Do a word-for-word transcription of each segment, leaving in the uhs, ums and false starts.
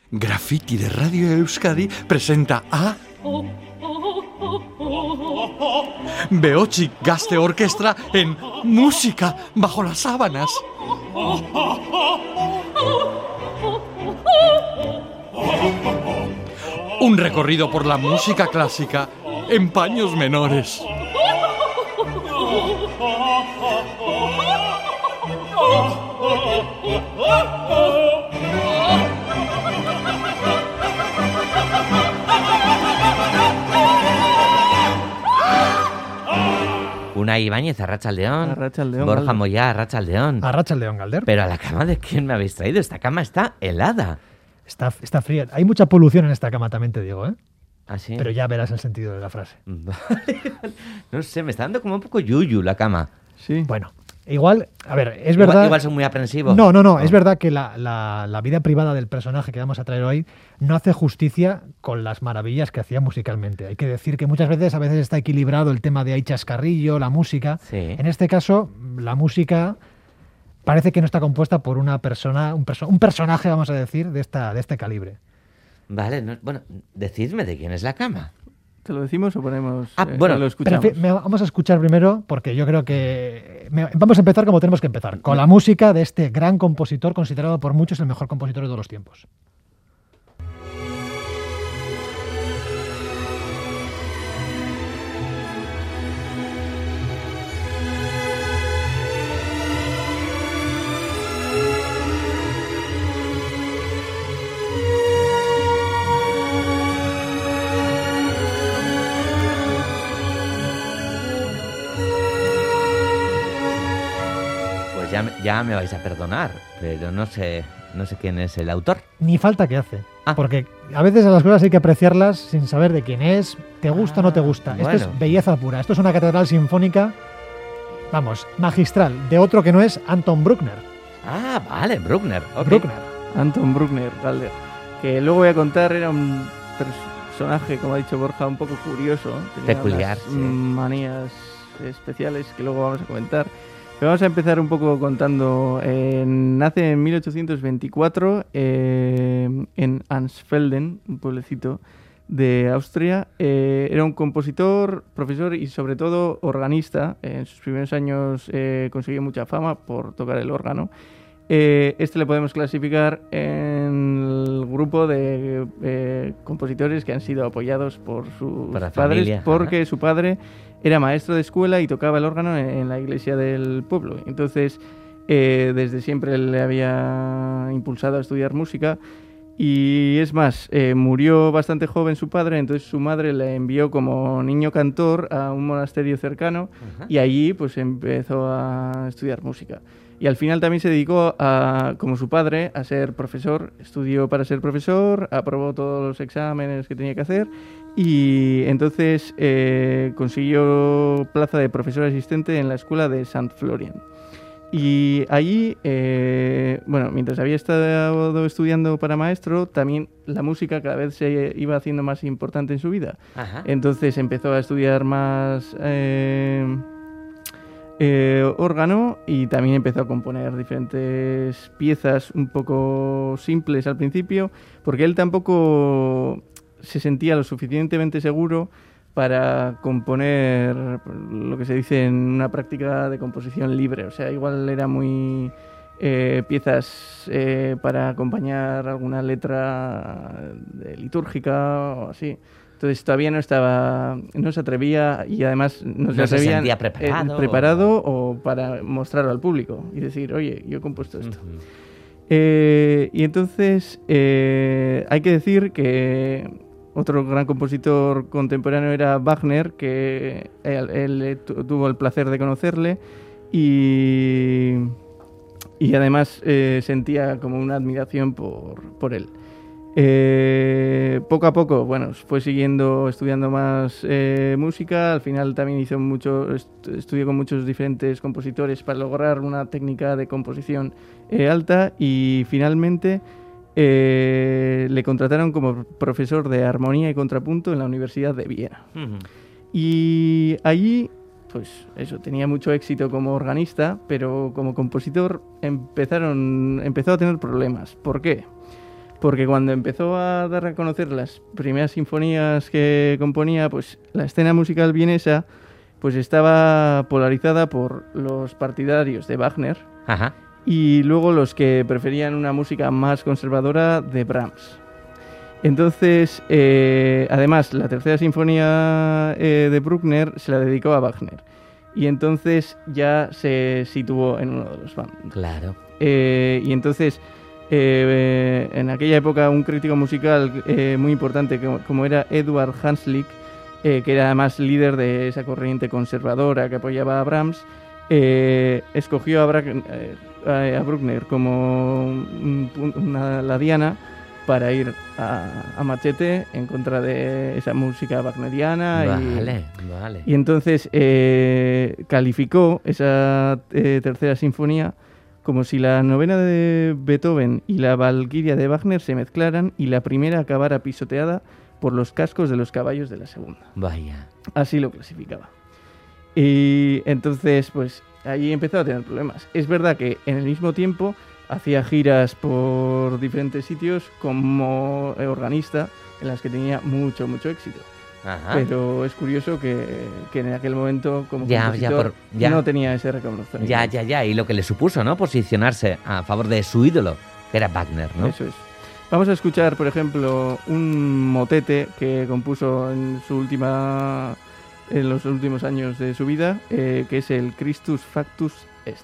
Graffiti de Radio Euskadi presenta a Beotxik Gazte Orkestra en Música bajo las sábanas. Un recorrido por la música clásica en paños menores. Unai Ibáñez, Arratsaldeón. Arratsaldeón, Borja Galder. Moyá, Arratsaldeón. Arratsaldeón, Galder. Pero a la cama de quién me habéis traído. Esta cama está helada. Está, está fría. Hay mucha polución en esta cama, también te digo, ¿eh? ¿Ah, sí? Pero ya verás el sentido de la frase. Vale, vale. No sé, me está dando como un poco yuyu la cama. Sí. Bueno, igual, a ver, es Igual- verdad... Igual son muy aprensivos. No, no, no, es verdad que la, la, la vida privada del personaje que vamos a traer hoy no hace justicia con las maravillas que hacía musicalmente. Hay que decir que muchas veces a veces está equilibrado el tema de hay chascarrillo, la música. Sí. En este caso, la música parece que no está compuesta por una persona, un, perso- un personaje, vamos a decir, de, esta, de este calibre. Vale, no- bueno, decidme de quién es la cama. ¿Te lo decimos o ponemos? Ah, eh, bueno, lo escuchamos. Prefi- me- vamos a escuchar primero, porque yo creo que me- vamos a empezar como tenemos que empezar, con la música de este gran compositor, considerado por muchos el mejor compositor de todos los tiempos. Pues ya, me- ya me vais a perdonar, pero no sé, no sé quién es el autor. Ni falta que hace. Ah. Porque a veces a las cosas hay que apreciarlas sin saber de quién es, te gusta o no te gusta. Ah, Esto bueno. es belleza pura. Esto es una catedral sinfónica, vamos, magistral, de otro que no es Anton Bruckner. Ah, vale, Bruckner. ok. Bruckner. Anton Bruckner, Galder. Que luego voy a contar, era un personaje, como ha dicho Borja, un poco curioso. Tenía Peculiar, unas sí. manías especiales que luego vamos a comentar. Pero vamos a empezar un poco contando. Eh, nace en mil ochocientos veinticuatro eh, en Ansfelden, un pueblecito de Austria. Eh, era un compositor, profesor y sobre todo organista. En sus primeros años eh, consiguió mucha fama por tocar el órgano. Eh, este le podemos clasificar en el grupo de eh, compositores que han sido apoyados por sus Por la padres, familia, porque ajá. su padre era maestro de escuela y tocaba el órgano en, en la iglesia del pueblo. Entonces, eh, desde siempre le había impulsado a estudiar música. Y es más, eh, murió bastante joven su padre, entonces su madre le envió como niño cantor a un monasterio cercano Ajá. y allí pues empezó a estudiar música. Y al final también se dedicó, a, como su padre, a ser profesor. Estudió para ser profesor, aprobó todos los exámenes que tenía que hacer y entonces eh, consiguió plaza de profesor asistente en la escuela de Sant Florian. Y allí, eh, bueno, mientras había estado estudiando para maestro, también la música cada vez se iba haciendo más importante en su vida. Ajá. Entonces empezó a estudiar más eh, eh, órgano y también empezó a componer diferentes piezas un poco simples al principio, porque él tampoco se sentía lo suficientemente seguro para componer lo que se dice en una práctica de composición libre. O sea, igual era muy eh, piezas eh, para acompañar alguna letra de litúrgica o así. Entonces todavía no estaba, no se atrevía y además no se No se atrevía sentía preparado, eh, preparado o para mostrarlo al público y decir, oye, yo he compuesto esto. Ujú. Eh, y entonces eh, hay que decir que otro gran compositor contemporáneo era Wagner, que él, él tu- tuvo el placer de conocerle y, y además eh, sentía como una admiración por, por él. Eh, poco a poco, bueno, fue siguiendo, estudiando más eh, música. Al final también hizo mucho, est- estudió con muchos diferentes compositores para lograr una técnica de composición eh, alta y finalmente eh, le contrataron como profesor de armonía y contrapunto en la Universidad de Viena. Ujú. Y allí, pues eso, tenía mucho éxito como organista, pero como compositor empezaron, empezó a tener problemas. ¿Por qué? porque cuando empezó a dar a conocer las primeras sinfonías que componía, pues la escena musical vienesa pues estaba polarizada por los partidarios de Wagner Ajá. y luego los que preferían una música más conservadora de Brahms. Entonces, eh, además, la tercera sinfonía eh, de Bruckner se la dedicó a Wagner. Y entonces ya se situó en uno de los bandos. Claro. Eh, y entonces, eh, en aquella época, un crítico musical eh, muy importante, como, como era Eduard Hanslick, eh, que era además líder de esa corriente conservadora que apoyaba a Brahms, eh, escogió a, Bra eh, a Bruckner como un, una, la diana para ir a, a machete en contra de esa música wagneriana. Vale, y, vale. Y entonces eh, calificó esa eh, tercera sinfonía como si la novena de Beethoven y la Valquiria de Wagner se mezclaran y la primera acabara pisoteada por los cascos de los caballos de la segunda. Vaya. Así lo clasificaba. Y entonces, pues, ahí empezó a tener problemas. Es verdad que en el mismo tiempo hacía giras por diferentes sitios como organista, en las que tenía mucho, mucho éxito. Ajá. Pero es curioso que, que en aquel momento, como Ya, compositor, ya, por- ya. no tenía ese reconocimiento. Ya, ya, ya. Y lo que le supuso, ¿no? Posicionarse a favor de su ídolo, que era Wagner, ¿no? Eso es. Vamos a escuchar, por ejemplo, un motete que compuso en su última, en los últimos años de su vida, eh, que es el Christus Factus Est.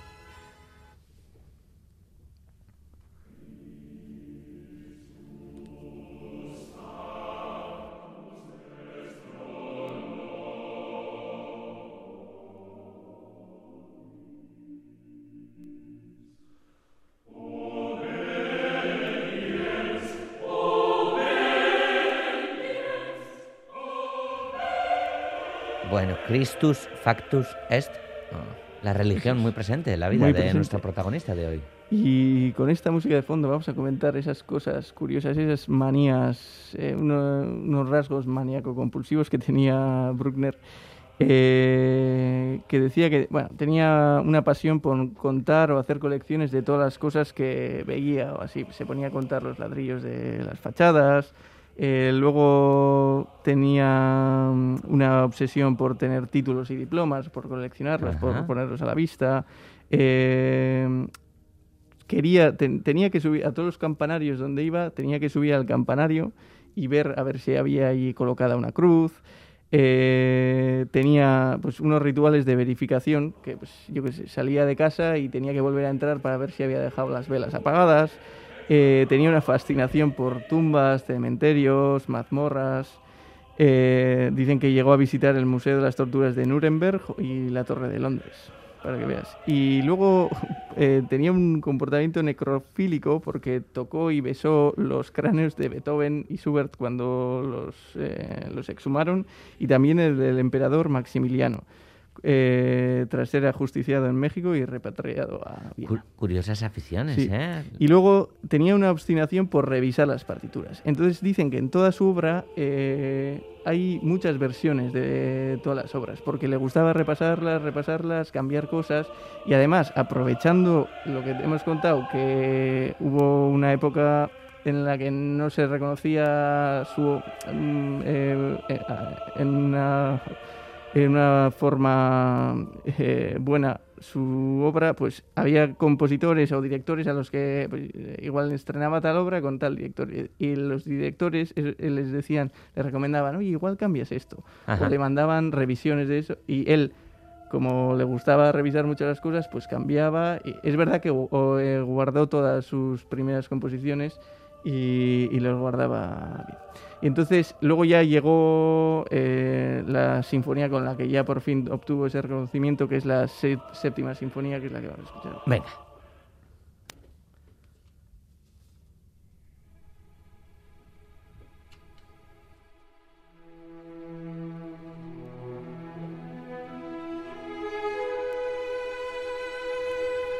Bueno, Christus Factus Est, la religión muy presente en la vida Muy de presente. nuestro protagonista de hoy. Y con esta música de fondo vamos a comentar esas cosas curiosas, esas manías, eh, uno- unos rasgos maníaco-compulsivos que tenía Bruckner, eh, que decía que bueno, tenía una pasión por contar o hacer colecciones de todas las cosas que veía, o así, se ponía a contar los ladrillos de las fachadas. Eh, luego tenía mm, una obsesión por tener títulos y diplomas, por coleccionarlos, por Ajá. ponerlos a la vista. Eh, quería ten- tenía que subir a todos los campanarios donde iba, tenía que subir al campanario y ver a ver si había ahí colocada una cruz. Eh, tenía pues unos rituales de verificación que pues, yo que sé, salía de casa y tenía que volver a entrar para ver si había dejado las velas apagadas. Eh, tenía una fascinación por tumbas, cementerios, mazmorras. Eh, dicen que llegó a visitar el Museo de las Torturas de Nuremberg y la Torre de Londres, para que veas. Y luego eh, tenía un comportamiento necrofílico porque tocó y besó los cráneos de Beethoven y Schubert cuando los, eh, los exhumaron, y también el del emperador Maximiliano, eh, tras ser ajusticiado en México y repatriado a Viena. Cu- curiosas aficiones, Sí. ¿eh? Y luego tenía una obstinación por revisar las partituras. Entonces dicen que en toda su obra eh, hay muchas versiones de todas las obras, porque le gustaba repasarlas, repasarlas, cambiar cosas, y además, aprovechando lo que hemos contado, que hubo una época en la que no se reconocía su mm, eh, eh, en una en una forma eh, buena su obra, pues había compositores o directores a los que pues, igual estrenaba tal obra con tal director, y los directores eh, les decían, le recomendaban, oye, igual cambias esto, Ajá. o le mandaban revisiones de eso, y él, como le gustaba revisar muchas las cosas, pues cambiaba. Y es verdad que gu- o, eh, guardó todas sus primeras composiciones y, y los guardaba bien. Y entonces luego ya llegó eh, la sinfonía con la que ya por fin obtuvo ese reconocimiento, que es la sé- séptima sinfonía, que es la que vamos a escuchar. Venga.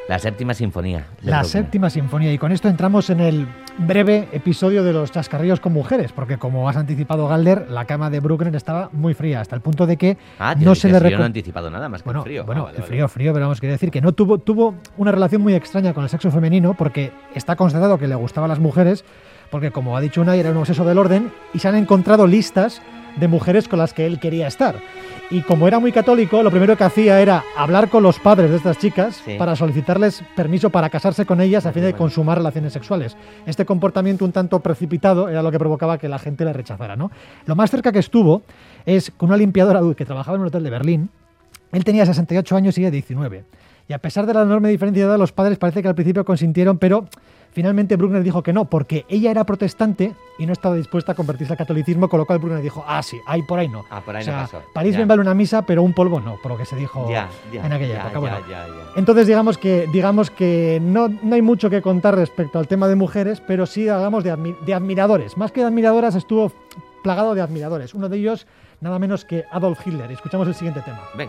La séptima sinfonía. de La Bruckner. séptima sinfonía. Y con esto entramos en el breve episodio de los chascarrillos con mujeres, porque como has anticipado, Galder, la cama de Bruckner estaba muy fría, hasta el punto de que Ah, no no se le Yo no he reco- anticipado nada más que Bueno, el frío. bueno, Ah, vale, el vale. frío, frío, pero vamos, quiere decir que no tuvo, tuvo una relación muy extraña con el sexo femenino, porque está constatado que le gustaban las mujeres, porque como ha dicho Unai, era un obseso del orden, y se han encontrado listas de mujeres con las que él quería estar. Y como era muy católico, lo primero que hacía era hablar con los padres de estas chicas Sí. para solicitarles permiso para casarse con ellas a fin de Vale. consumar relaciones sexuales. Este comportamiento un tanto precipitado era lo que provocaba que la gente le rechazara, ¿no? Lo más cerca que estuvo es con una limpiadora que trabajaba en un hotel de Berlín. Él tenía sesenta y ocho años y ella diecinueve. Y a pesar de la enorme diferencia de edad, los padres parece que al principio consintieron, pero finalmente Bruckner dijo que no, porque ella era protestante y no estaba dispuesta a convertirse al catolicismo, con lo cual Bruckner dijo, ah, sí, ahí por ahí no. Ah, por ahí o sea, no pasó. París Ya. bien vale una misa, pero un polvo no, por lo que se dijo Ya, ya, en aquella ya, época. ya, Bueno, ya, ya. entonces digamos que, digamos que no, no hay mucho que contar respecto al tema de mujeres, pero sí hablamos de, admi- de admiradores. Más que de admiradoras, estuvo plagado de admiradores. Uno de ellos, nada menos que Adolf Hitler. Escuchamos el siguiente tema. Venga.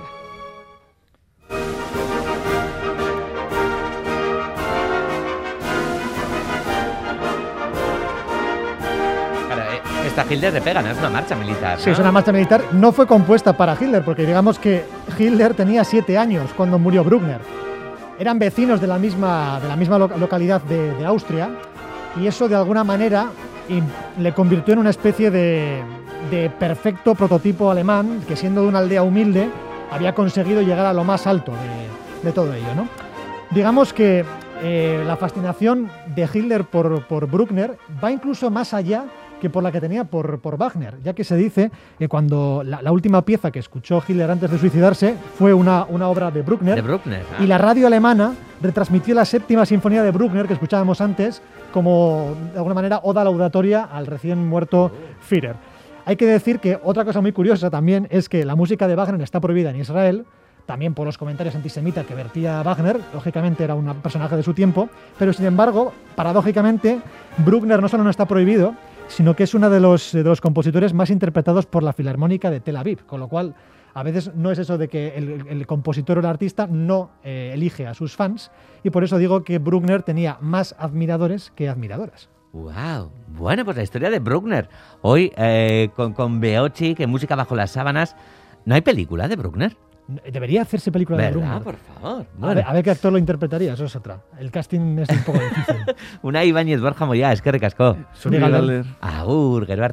Claro, eh, esta Hitler le pega, ¿no? Es una marcha militar, Sí, ¿no? es una marcha militar. No fue compuesta para Hitler, porque digamos que Hitler tenía siete años cuando murió Bruckner. Eran vecinos de la misma, de la misma loca- localidad de, de Austria, y eso de alguna manera im- le convirtió en una especie de, de perfecto prototipo alemán que, siendo de una aldea humilde, había conseguido llegar a lo más alto de, de todo ello, ¿no? Digamos que eh, la fascinación de Hitler por, por Bruckner va incluso más allá que por la que tenía por, por Wagner, ya que se dice que cuando la, la última pieza que escuchó Hitler antes de suicidarse fue una, una obra de Bruckner, De Bruckner. ah. y la radio alemana retransmitió la séptima sinfonía de Bruckner que escuchábamos antes como, de alguna manera, oda laudatoria al recién muerto Führer. Hay que decir que otra cosa muy curiosa también es que la música de Wagner está prohibida en Israel, también por los comentarios antisemitas que vertía Wagner, lógicamente era un personaje de su tiempo, pero sin embargo, paradójicamente, Bruckner no solo no está prohibido, sino que es uno de los, de los compositores más interpretados por la Filarmónica de Tel Aviv, con lo cual a veces no es eso de que el, el compositor o el artista no eh, elige a sus fans, y por eso digo que Bruckner tenía más admiradores que admiradoras. Wow. Bueno, pues la historia de Bruckner. Hoy, eh, con, con Beocchi, que música bajo las sábanas. ¿No hay película de Bruckner? Debería hacerse película de ¿Verdad? Bruckner. Por favor. A, Bueno, ver, a ver qué actor lo interpretaría, eso es otra. El casting es un poco difícil. una Ibáñez Borja Moyá, es que recascó. Zuri Galder. Agur, gero arte.